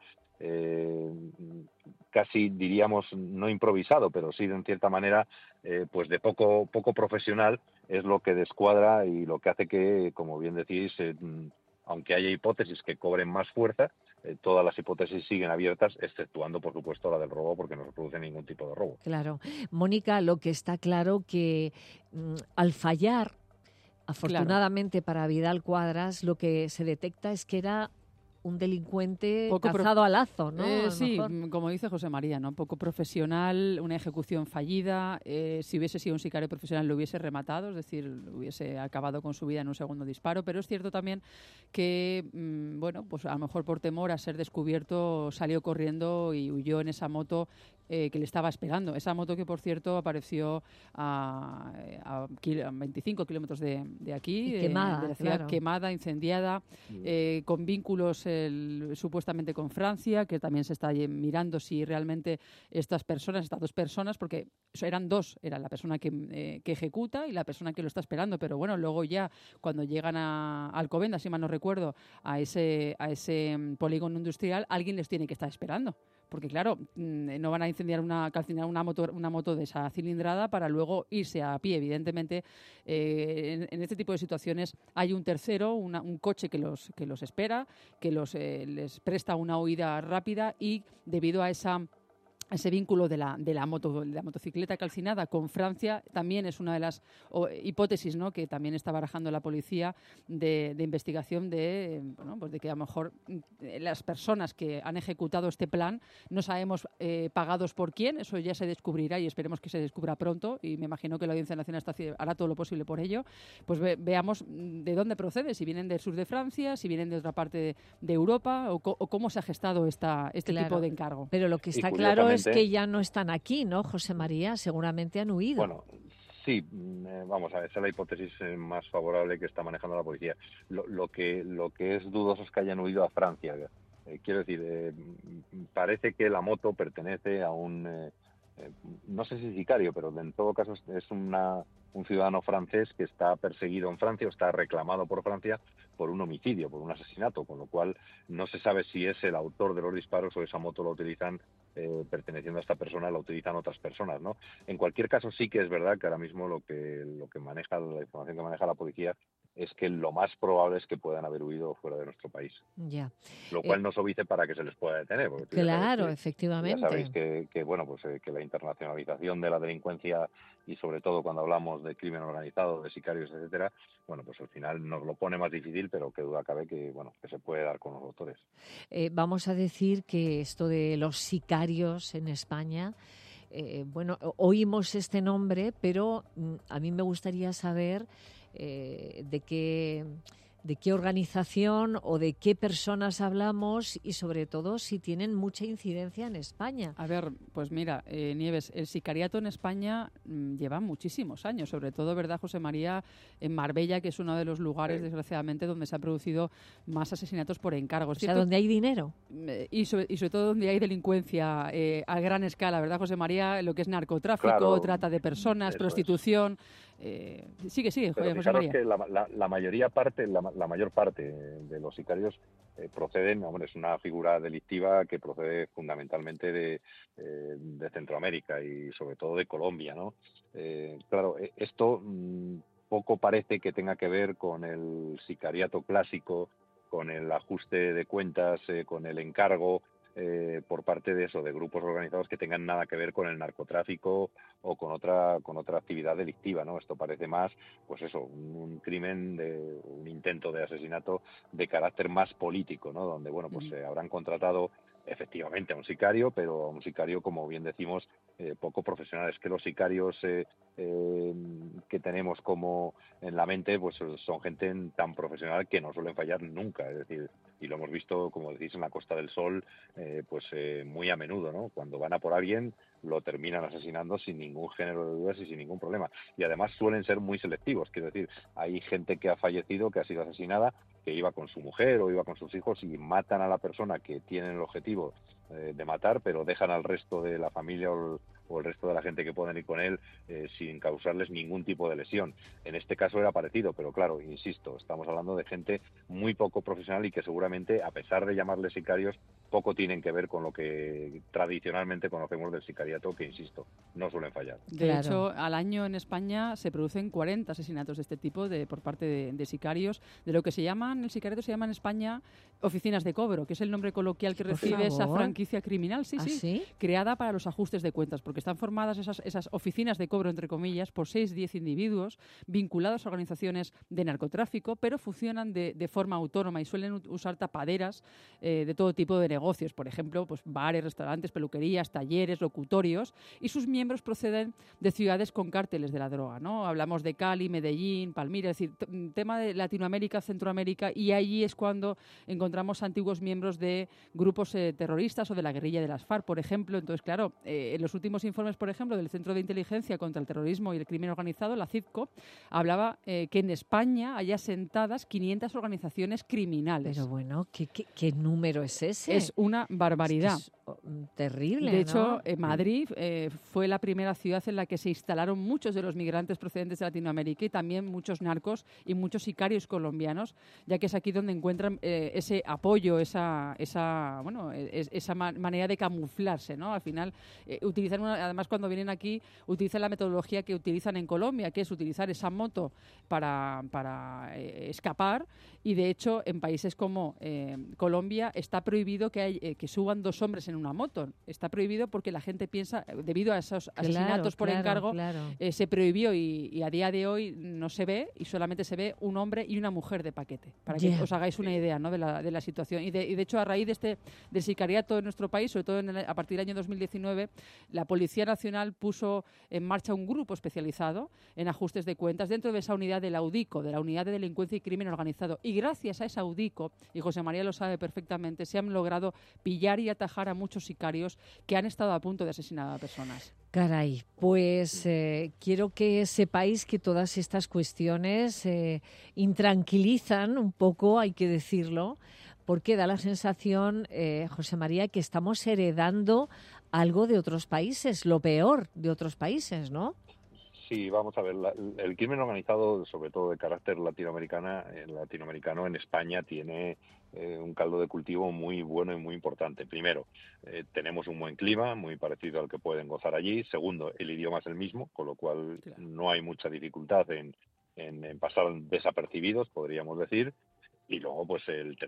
casi diríamos no improvisado, pero sí en cierta manera, pues de poco profesional, es lo que descuadra y lo que hace que, como bien decís, aunque haya hipótesis que cobren más fuerza, todas las hipótesis siguen abiertas, exceptuando, por supuesto, la del robo, porque no se produce ningún tipo de robo. Claro. Mónica, lo que está claro que al fallar, afortunadamente para Vidal Cuadras, lo que se detecta es que era un delincuente cazado a lazo, ¿no? Sí, como dice José María, ¿no? Poco profesional, una ejecución fallida. Si hubiese sido un sicario profesional lo hubiese rematado, es decir, hubiese acabado con su vida en un segundo disparo. Pero es cierto también que, bueno, pues a lo mejor por temor a ser descubierto salió corriendo y huyó en esa moto que le estaba esperando. Esa moto que, por cierto, apareció a 25 kilómetros de aquí, quemada, de la ciudad, claro. quemada, incendiada, con vínculos supuestamente con Francia, que también se está mirando si realmente estas dos personas, porque eran dos, era la persona que ejecuta y la persona que lo está esperando, pero bueno, luego ya cuando llegan a Alcobendas, si mal no recuerdo, a ese polígono industrial, alguien les tiene que estar esperando. Porque claro, no van a calcinar una moto de esa cilindrada para luego irse a pie. Evidentemente, en este tipo de situaciones hay un tercero, un coche que los espera, que les presta una huida rápida y debido a ese vínculo de la motocicleta calcinada con Francia también es una de las hipótesis, ¿no?, que también está barajando la policía de investigación de que a lo mejor las personas que han ejecutado este plan no sabemos pagados por quién, eso ya se descubrirá y esperemos que se descubra pronto y me imagino que la Audiencia Nacional hará todo lo posible por ello. Pues veamos de dónde procede, si vienen del sur de Francia, si vienen de otra parte de Europa o cómo se ha gestado este tipo de encargo. Pero lo que está claro es que ya no están aquí, ¿no, José María? Seguramente han huido. Bueno, sí, vamos a ver, esa es la hipótesis más favorable que está manejando la policía. Lo que es dudoso es que hayan huido a Francia. Quiero decir, parece que la moto pertenece a un, no sé si sicario, pero en todo caso es un ciudadano francés que está perseguido en Francia o está reclamado por Francia por un homicidio, por un asesinato, con lo cual no se sabe si es el autor de los disparos o esa moto la utilizan perteneciendo a esta persona, la utilizan otras personas, ¿no? En cualquier caso sí que es verdad que ahora mismo lo que maneja la información que maneja la policía es que lo más probable es que puedan haber huido fuera de nuestro país. Ya. Lo cual no obvice para que se les pueda detener. Claro, efectivamente. Ya sabéis que bueno, pues que la internacionalización de la delincuencia y sobre todo cuando hablamos de crimen organizado, de sicarios, etcétera, bueno, pues al final nos lo pone más difícil, pero que duda cabe que se puede dar con los autores. Vamos a decir que esto de los sicarios en España, oímos este nombre, pero a mí me gustaría saber de qué organización o de qué personas hablamos y sobre todo si tienen mucha incidencia en España. A ver, pues mira, Nieves, el sicariato en España lleva muchísimos años, sobre todo, ¿verdad, José María? En Marbella, que es uno de los lugares, desgraciadamente, donde se han producido más asesinatos por encargo. O sea, donde hay dinero. Y sobre todo donde hay delincuencia a gran escala, ¿verdad, José María? Lo que es narcotráfico, claro, trata de personas, prostitución. Sigue, pero José María. Que la mayor parte de los sicarios proceden, es una figura delictiva que procede fundamentalmente de Centroamérica y sobre todo de Colombia, ¿no? Claro, esto poco parece que tenga que ver con el sicariato clásico, con el ajuste de cuentas, con el encargo por parte de grupos organizados que tengan nada que ver con el narcotráfico o con otra actividad delictiva, ¿no? Esto parece más, pues eso, un crimen, un intento de asesinato de carácter más político, ¿no? Donde, habrán contratado efectivamente a un sicario, pero a un sicario, como bien decimos, poco profesional. Es que los sicarios que tenemos como en la mente, pues son gente tan profesional que no suelen fallar nunca, es decir, y lo hemos visto, como decís, en la Costa del Sol, muy a menudo, ¿no? Cuando van a por alguien, lo terminan asesinando sin ningún género de dudas y sin ningún problema. Y además suelen ser muy selectivos, quiero decir, hay gente que ha fallecido, que ha sido asesinada, que iba con su mujer o iba con sus hijos y matan a la persona que tienen el objetivo de matar, pero dejan al resto de la familia o o el resto de la gente que puedan ir con él sin causarles ningún tipo de lesión. En este caso era parecido, pero claro, insisto, estamos hablando de gente muy poco profesional y que seguramente, a pesar de llamarles sicarios, poco tienen que ver con lo que tradicionalmente conocemos del sicariato, que, insisto, no suelen fallar. De hecho, al año en España se producen 40 asesinatos de este tipo por parte de sicarios, de lo que el sicariato se llama en España oficinas de cobro, que es el nombre coloquial que recibe esa franquicia criminal, sí, creada para los ajustes de cuentas, porque están formadas esas oficinas de cobro, entre comillas, por 6-10 individuos vinculados a organizaciones de narcotráfico, pero funcionan de forma autónoma y suelen usar tapaderas de todo tipo de negocios, por ejemplo, pues bares, restaurantes, peluquerías, talleres, locutorios, y sus miembros proceden de ciudades con cárteles de la droga, ¿no? Hablamos de Cali, Medellín, Palmira, es decir, tema de Latinoamérica, Centroamérica, y allí es cuando encontramos antiguos miembros de grupos terroristas o de la guerrilla de las FARC, por ejemplo. Entonces, claro, en los últimos informes, por ejemplo, del Centro de Inteligencia contra el Terrorismo y el Crimen Organizado, la CITCO, hablaba que en España hay asentadas 500 organizaciones criminales. Pero bueno, ¿qué número es ese? Es una barbaridad. Es terrible, De hecho, ¿no? Madrid fue la primera ciudad en la que se instalaron muchos de los migrantes procedentes de Latinoamérica y también muchos narcos y muchos sicarios colombianos, ya que es aquí donde encuentran ese apoyo, esa manera de camuflarse, ¿no? Al final, utilizan además cuando vienen aquí, utilizan la metodología que utilizan en Colombia, que es utilizar esa moto para escapar, y de hecho en países como Colombia está prohibido que suban dos hombres en una moto. Está prohibido porque la gente piensa, debido a esos asesinatos por encargo, se prohibió y a día de hoy no se ve, y solamente se ve un hombre y una mujer de paquete, para que os hagáis una idea, ¿no?, de la situación. Y de hecho, a raíz del sicariato en nuestro país, sobre todo a partir del año 2019, la Policía Nacional puso en marcha un grupo especializado en ajustes de cuentas dentro de esa unidad de la UDICO, de la Unidad de Delincuencia y Crimen Organizado. Y gracias a esa UDICO, y José María lo sabe perfectamente, se han logrado pillar y atajar a muchos sicarios que han estado a punto de asesinar a personas. Caray, pues quiero que sepáis que todas estas cuestiones intranquilizan un poco, hay que decirlo, porque da la sensación, José María, que estamos heredando algo de otros países, lo peor de otros países, ¿no? Sí, vamos a ver, el crimen organizado, sobre todo de carácter latinoamericano, en España tiene un caldo de cultivo muy bueno y muy importante. Primero, tenemos un buen clima, muy parecido al que pueden gozar allí. Segundo, el idioma es el mismo, con lo cual no hay mucha dificultad en pasar desapercibidos, podríamos decir. Y luego, pues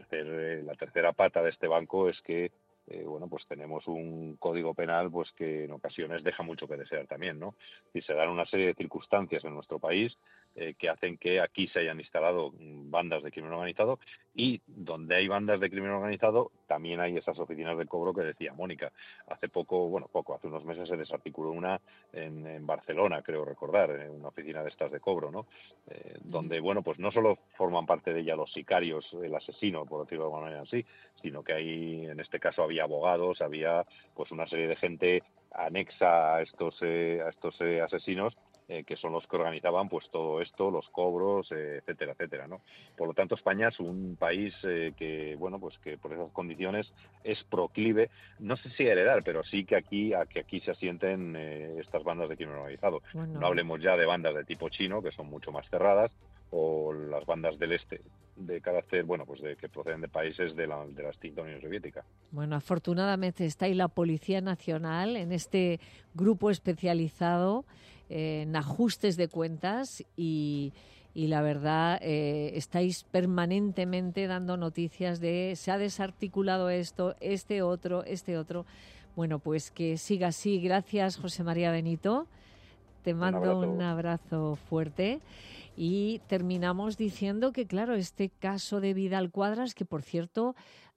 la tercera pata de este banco es que pues tenemos un código penal pues que en ocasiones deja mucho que desear también, ¿no? Y se dan una serie de circunstancias en nuestro país que hacen que aquí se hayan instalado bandas de crimen organizado, y donde hay bandas de crimen organizado también hay esas oficinas de cobro que decía Mónica. Hace unos meses se desarticuló una en Barcelona, creo recordar, una oficina de estas de cobro, ¿no? Donde, pues no solo forman parte de ella los sicarios, el asesino, por decirlo de alguna manera así, sino que ahí, en este caso, había abogados, había pues una serie de gente anexa a estos asesinos, que son los que organizaban pues todo esto, los cobros, etcétera, etcétera, ¿no? Por lo tanto, España es un país que por esas condiciones es proclive, no sé si a heredar, pero sí que aquí se asienten estas bandas de crimen organizado. Bueno. No hablemos ya de bandas de tipo chino, que son mucho más cerradas, o las bandas del este de carácter, que proceden de países de la extinta Unión Soviética. Bueno, afortunadamente está ahí la Policía Nacional en este grupo especializado en ajustes de cuentas y la verdad estáis permanentemente dando noticias de se ha desarticulado esto, este otro. Bueno, pues que siga así. Gracias, José María Benito. Te mando un abrazo fuerte. Y terminamos diciendo que, claro, este caso de Vidal Cuadras, que por cierto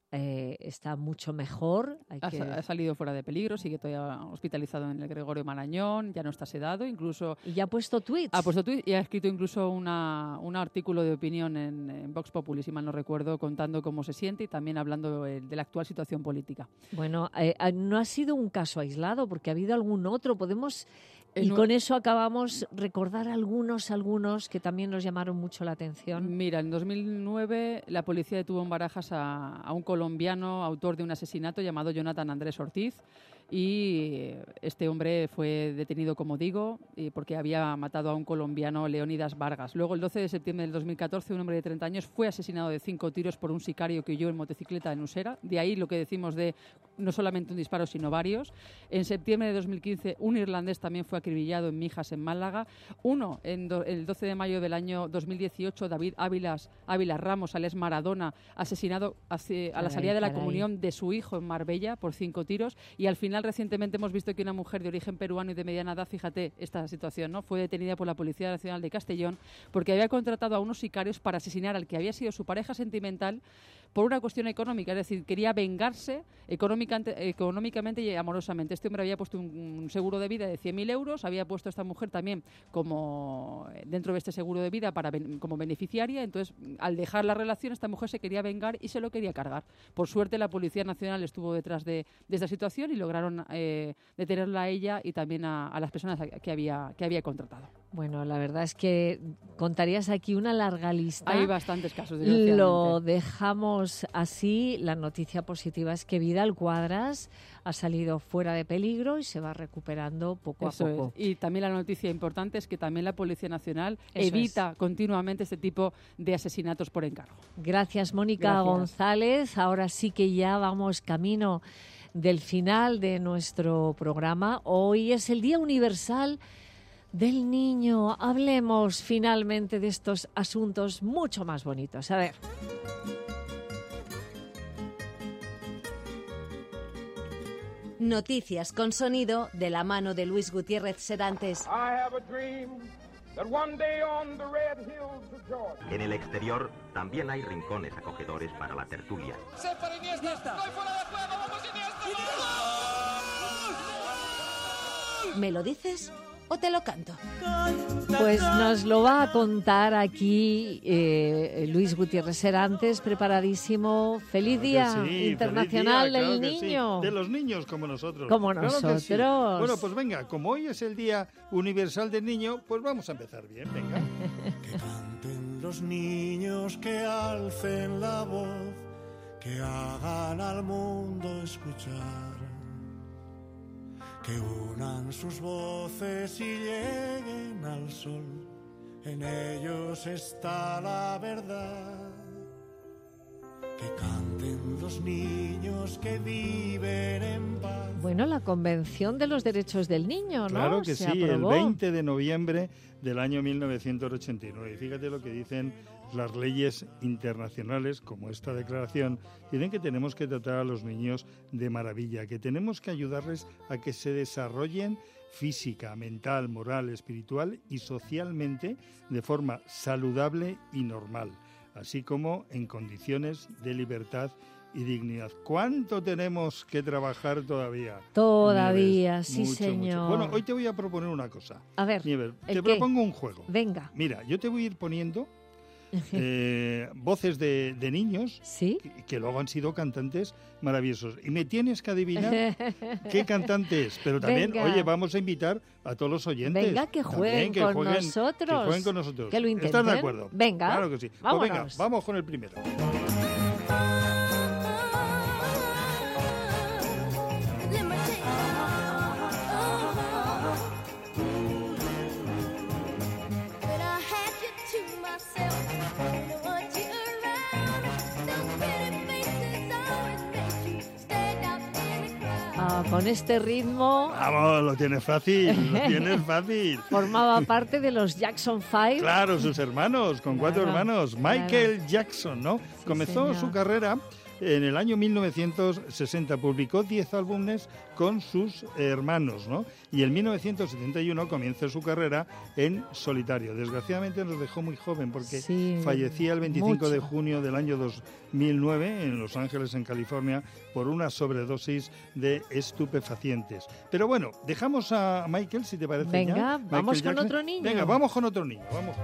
está mucho mejor. Ha salido fuera de peligro, sigue todavía hospitalizado en el Gregorio Marañón, ya no está sedado, incluso... Y ya ha puesto tweets. Ha puesto tweets y ha escrito incluso un artículo de opinión en Vox Populi, si mal no recuerdo, contando cómo se siente y también hablando de la actual situación política. Bueno, no ha sido un caso aislado, porque ha habido algún otro. Podemos... Y con eso acabamos recordar algunos que también nos llamaron mucho la atención. Mira, en 2009 la policía detuvo en Barajas a un colombiano autor de un asesinato llamado Jonathan Andrés Ortiz. y este hombre fue detenido, como digo, porque había matado a un colombiano, Leónidas Vargas. Luego, el 12 de septiembre del 2014, un hombre de 30 años fue asesinado de 5 tiros por un sicario que huyó en motocicleta en Usera. De ahí lo que decimos de no solamente un disparo, sino varios. En septiembre de 2015, un irlandés también fue acribillado en Mijas, en Málaga. Uno, el 12 de mayo del año 2018, David Ávila Ramos, alias Maradona, asesinado a la salida de la comunión de su hijo en Marbella por 5 tiros. Y al final, recientemente hemos visto que una mujer de origen peruano y de mediana edad, fíjate esta situación, ¿no? Fue detenida por la Policía Nacional de Castellón porque había contratado a unos sicarios para asesinar al que había sido su pareja sentimental por una cuestión económica, es decir, quería vengarse económicamente y amorosamente. Este hombre había puesto un seguro de vida de 100.000 euros, había puesto a esta mujer también como dentro de este seguro de vida como beneficiaria. Entonces, al dejar la relación, esta mujer se quería vengar y se lo quería cargar. Por suerte, la Policía Nacional estuvo detrás de esta situación y lograron detenerla a ella y también a las personas que había contratado. Bueno, la verdad es que contarías aquí una larga lista. Hay bastantes casos, Lo dejamos así. La noticia positiva es que Vidal Quadras ha salido fuera de peligro y se va recuperando poco a poco. Y también la noticia importante es que también la Policía Nacional evita continuamente este tipo de asesinatos por encargo. Gracias, Mónica González. Ahora sí que ya vamos camino del final de nuestro programa. Hoy es el Día Universal del Niño. Hablemos finalmente de estos asuntos mucho más bonitos. A ver. Noticias con sonido de la mano de Luis Gutiérrez Serantes. En el exterior también hay rincones acogedores para la tertulia. ¿Me lo dices o te lo canto? Pues nos lo va a contar aquí Luis Gutiérrez Serantes, preparadísimo. Feliz Día Internacional del Niño. Sí. De los niños como nosotros. Como nosotros. Sí. Bueno, pues venga, como hoy es el Día Universal del Niño, pues vamos a empezar bien, venga. Que canten los niños, que alcen la voz, que hagan al mundo escuchar. Que unan sus voces y lleguen al sol, en ellos está la verdad. Que canten los niños que viven en paz. Bueno, la Convención de los Derechos del Niño, ¿no? Claro que Se sí, aprobó. el 20 de noviembre del año 1989. Fíjate lo que dicen las leyes internacionales, como esta declaración, dicen que tenemos que tratar a los niños de maravilla, que tenemos que ayudarles a que se desarrollen física, mental, moral, espiritual y socialmente de forma saludable y normal, así como en condiciones de libertad y dignidad. ¿Cuánto tenemos que trabajar todavía? Todavía, Nieves? sí, Mucho, señor. mucho. Bueno, hoy te voy a proponer una cosa. A ver, Nieves, te ¿qué? propongo un juego. Venga. Mira, yo te voy a ir poniendo voces de niños que luego han sido cantantes maravillosos. Y me tienes que adivinar qué cantante es. Pero también, Venga. oye, vamos a invitar a todos los oyentes. Venga, que jueguen con nosotros. Que jueguen con nosotros. Que lo intenten. ¿Estás de acuerdo? Venga. Claro que sí. Vámonos. Pues venga, vamos con el primero. Con este ritmo Vamos, lo tienes fácil, lo tienes fácil. formaba parte de los Jackson 5. Claro, sus hermanos, con 4 hermanos. Michael Jackson, ¿no? Comenzó señor. su carrera en el año 1960, publicó 10 álbumes con sus hermanos, ¿no? Y en 1971 comienza su carrera en solitario. Desgraciadamente nos dejó muy joven porque fallecía el 25 de junio del año 2009 en Los Ángeles, en California, por una sobredosis de estupefacientes. Pero bueno, dejamos a Michael, si te parece. Venga, ya. vamos Michael con Jackson. otro niño. Venga, vamos con otro niño, vamos.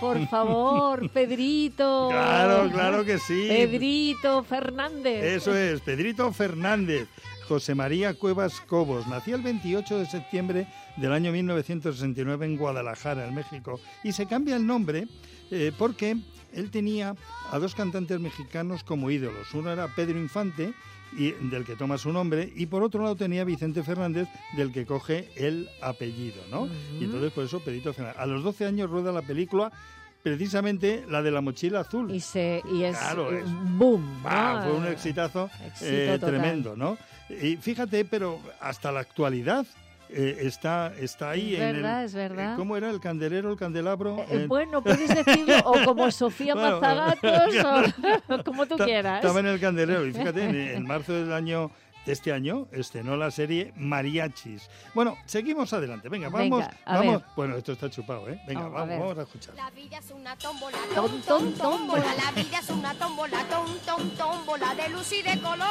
por favor, Pedrito. Claro que sí. Pedrito Fernández. Eso es, Pedrito Fernández. José María Cuevas Cobos. Nació el 28 de septiembre del año 1969 en Guadalajara, en México. Y se cambia el nombre porque él tenía a dos cantantes mexicanos como ídolos. Uno era Pedro Infante, del que toma su nombre, y por otro lado tenía Vicente Fernández, del que coge el apellido, ¿no? Y entonces por eso Pedrito Fernández. A los 12 años rueda la película, precisamente la de la mochila azul. Y es un boom, ¿no? Fue un exitazo tremendo, ¿no? Y fíjate, pero hasta la actualidad está ahí. Es verdad. ¿Cómo era el candelero, el candelabro? Bueno, puedes decirlo, o como Sofía Mazagatos, o como tú quieras. Estaba en el candelero, y fíjate, en marzo de este año estrenó la serie Mariachis. Bueno, seguimos adelante. Venga, vamos. Bueno, esto está chupado, ¿eh? Venga, vamos a escuchar. La vida es una tómbola, tómbola. La vida es una tómbola, tómbola, de luz y de color,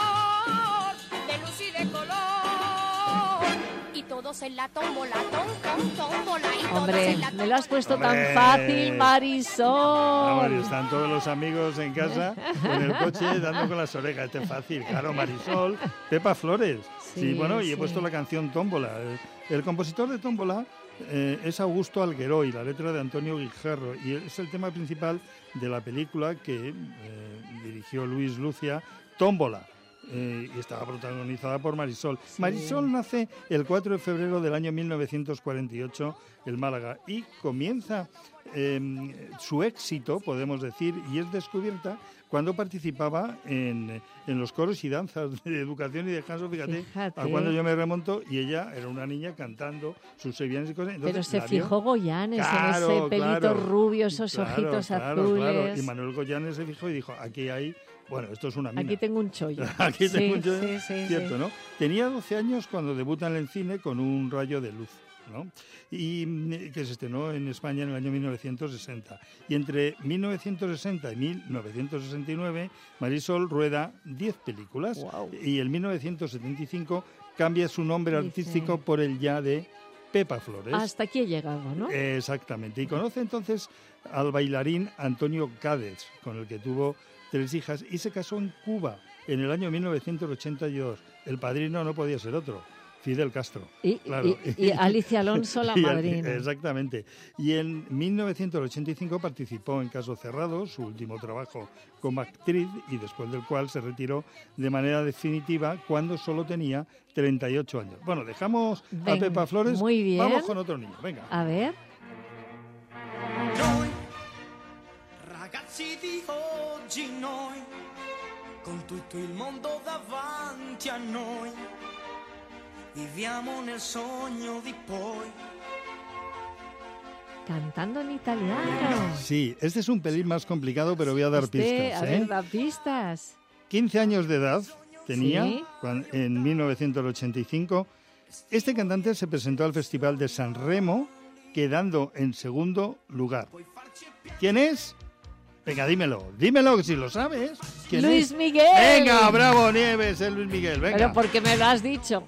y todos en la tómbola, tómbola. Hombre, me lo has puesto tan fácil, Marisol. Vamos, están todos los amigos en casa con el coche dando con las orejas. Este es fácil, claro, Marisol. Pepa Flores. Sí, bueno, y he puesto la canción Tómbola. El compositor de Tómbola es Augusto Algueró y la letra de Antonio Guijarro. Y es el tema principal de la película que dirigió Luis Lucia, Tómbola. Y estaba protagonizada por Marisol. Sí. Marisol nace el 4 de febrero del año 1948 en Málaga y comienza su éxito, podemos decir, y es descubierta cuando participaba en los coros y danzas de educación y descanso, fíjate, a cuando yo me remonto, y ella era una niña cantando sus sevillanas y cosas. Entonces, pero se fijó Goyanes en ese pelito rubio, esos ojitos azules. Claro. Y Manuel Goyanes se fijó y dijo, aquí hay... Bueno, esto es una mina. Aquí tengo un chollo. Aquí tengo un chollo, sí, cierto, ¿no? Tenía 12 años cuando debuta en el cine con Un rayo de luz, ¿no? Y que se estrenó en España en el año 1960. Y entre 1960 y 1969, Marisol rueda 10 películas. Wow. Y en 1975 cambia su nombre artístico por el ya de Pepa Flores. Hasta aquí he llegado, ¿no? Exactamente. Y conoce entonces al bailarín Antonio Cádiz, con el que tuvo 3 hijas, y se casó en Cuba en el año 1982. El padrino no podía ser otro, Fidel Castro. Y Alicia Alonso, la madrina. Exactamente. Y en 1985 participó en Caso Cerrado, su último trabajo como actriz, y después del cual se retiró de manera definitiva cuando solo tenía 38 años. Bueno, dejamos a Pepa Flores. Muy bien. Vamos con otro niño, venga. A ver. Ragazzi di oggi noi, con tutto il mondo davanti a noi, viviamo nel sogno di poi. Cantando en italiano. Sí, este es un pelín más complicado, pero voy a dar pistas. A ver, da pistas. 15 años de edad tenía en 1985. Este cantante se presentó al Festival de San Remo, quedando en segundo lugar. ¿Quién es? Venga, dímelo, que si lo sabes. ¿Quién Luis es? Miguel. Venga, bravo, Nieves, es Luis Miguel, venga. Pero porque me lo has dicho.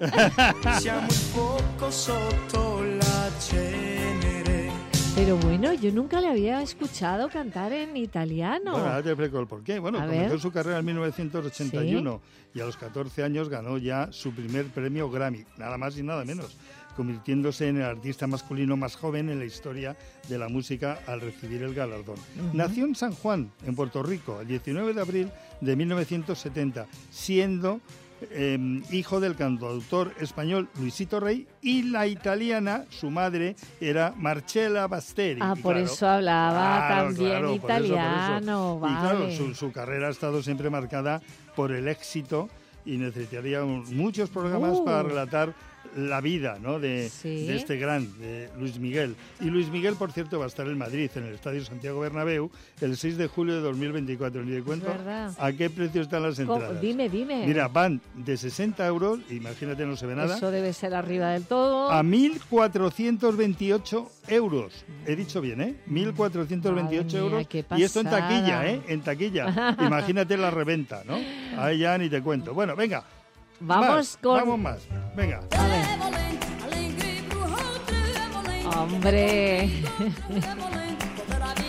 Pero bueno, yo nunca le había escuchado cantar en italiano. Bueno, ahora te explico el porqué. Bueno, comenzó su carrera en 1981 y a los 14 años ganó ya su primer premio Grammy, nada más y nada menos, convirtiéndose en el artista masculino más joven en la historia de la música al recibir el galardón. Nació en San Juan, en Puerto Rico, el 19 de abril de 1970, siendo hijo del cantautor español Luisito Rey, y la italiana, su madre, era Marcella Basteri. Ah, por eso hablaba también italiano. Por eso. Vale. Y claro, su carrera ha estado siempre marcada por el éxito y necesitaría muchos programas para relatar la vida, ¿no?, de este gran, de Luis Miguel. Y Luis Miguel, por cierto, va a estar en Madrid, en el Estadio Santiago Bernabéu, el 6 de julio de 2024. Ni te cuento a qué precio están las entradas. Dime. Mira, van de 60 euros, imagínate, no se ve nada. Eso debe ser arriba del todo. A 1.428 euros. He dicho bien, ¿eh? 1.428 euros. Y esto en taquilla, ¿eh? En taquilla. Imagínate la reventa, ¿no? Ahí ya ni te cuento. Bueno, venga. Vamos más. Venga. A ver. Hombre.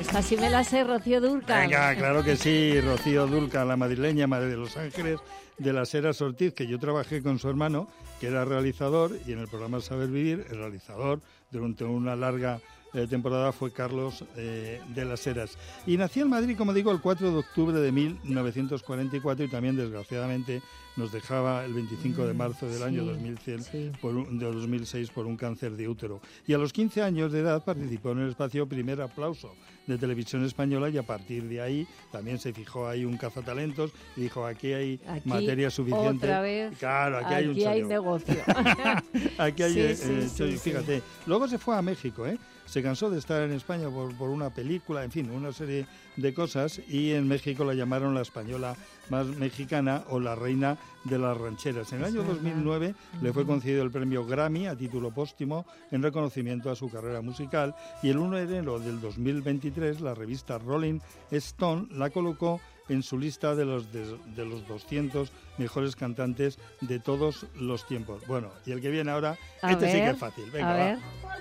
Esta sí me la sé, Rocío Dúrcal. Venga, claro que sí, Rocío Dúrcal, la madrileña, madre de Los Ángeles, de las Heras Ortiz, que yo trabajé con su hermano, que era realizador, y en el programa Saber Vivir, el realizador, durante una larga temporada fue Carlos de las Heras. Y nació en Madrid, como digo, el 4 de octubre de 1944 y también, desgraciadamente, nos dejaba el 25 de marzo del año 2006 por un cáncer de útero. Y a los 15 años de edad participó en el espacio Primer Aplauso de Televisión Española y a partir de ahí también se fijó ahí un cazatalentos y dijo, aquí hay materia suficiente. Otra vez, claro, aquí hay negocio. Aquí hay sí. Fíjate, luego se fue a México, se cansó de estar en España por una película, en fin, una serie de cosas, y en México la llamaron la española más mexicana o la reina de las rancheras. En el año 2009 le fue concedido el premio Grammy a título póstumo en reconocimiento a su carrera musical, y el 1 de enero del 2023 la revista Rolling Stone la colocó en su lista de los 200 mejores cantantes de todos los tiempos. Bueno, y el que viene ahora, sí que es fácil. Venga, va.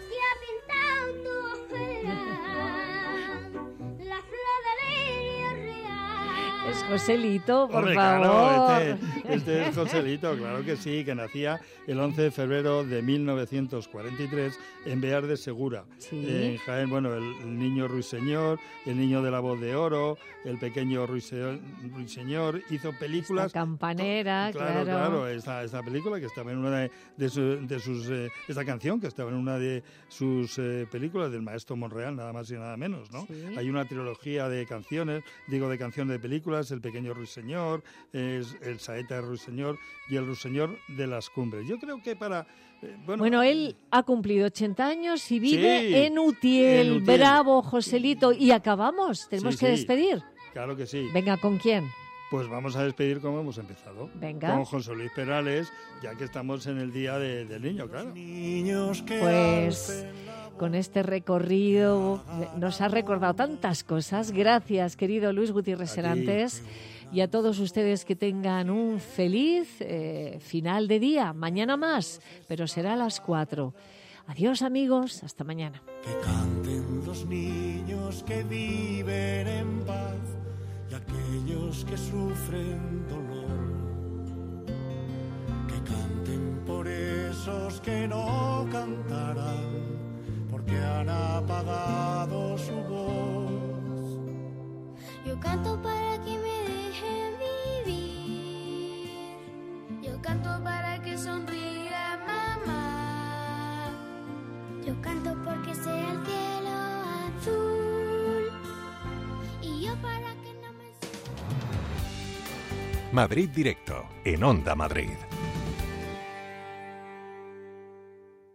Es Joselito, por Hombre, favor. Claro, este es Joselito, claro que sí, que nacía el 11 de febrero de 1943 en Bear de Segura, en Jaén. Bueno, el niño Ruiseñor, el niño de la voz de oro, el pequeño Ruiseñor, hizo películas. Esta Campanera, claro. Claro, esta película que estaba en una de sus esta canción que estaba en una de sus películas del maestro Monreal, nada más y nada menos, ¿no? Sí. Hay una trilogía de canciones, de canciones de películas, El pequeño Ruiseñor, el Saeta de Ruiseñor y el Ruiseñor de las Cumbres. Yo creo que para... Bueno, él ha cumplido 80 años y vive en Utiel. Bravo, Joselito. Y acabamos, tenemos que despedir. Claro que sí. Venga, ¿con quién? Pues vamos a despedir como hemos empezado. Venga. Con José Luis Perales, ya que estamos en el Día del Niño, claro. Pues con este recorrido nos ha recordado tantas cosas. Gracias, querido Luis Gutiérrez Serantes. Y a todos ustedes que tengan un feliz final de día. Mañana más, pero será a las 4. Adiós, amigos. Hasta mañana. Que canten los niños que viven en paz y aquellos que sufren dolor. Que canten por esos que no cantarán porque han apagado su voz. Yo canto para que me dejen vivir. Yo canto para que sonría mamá. Yo canto porque sea el cielo azul. Y yo para que no me... Madrid Directo, en Onda Madrid.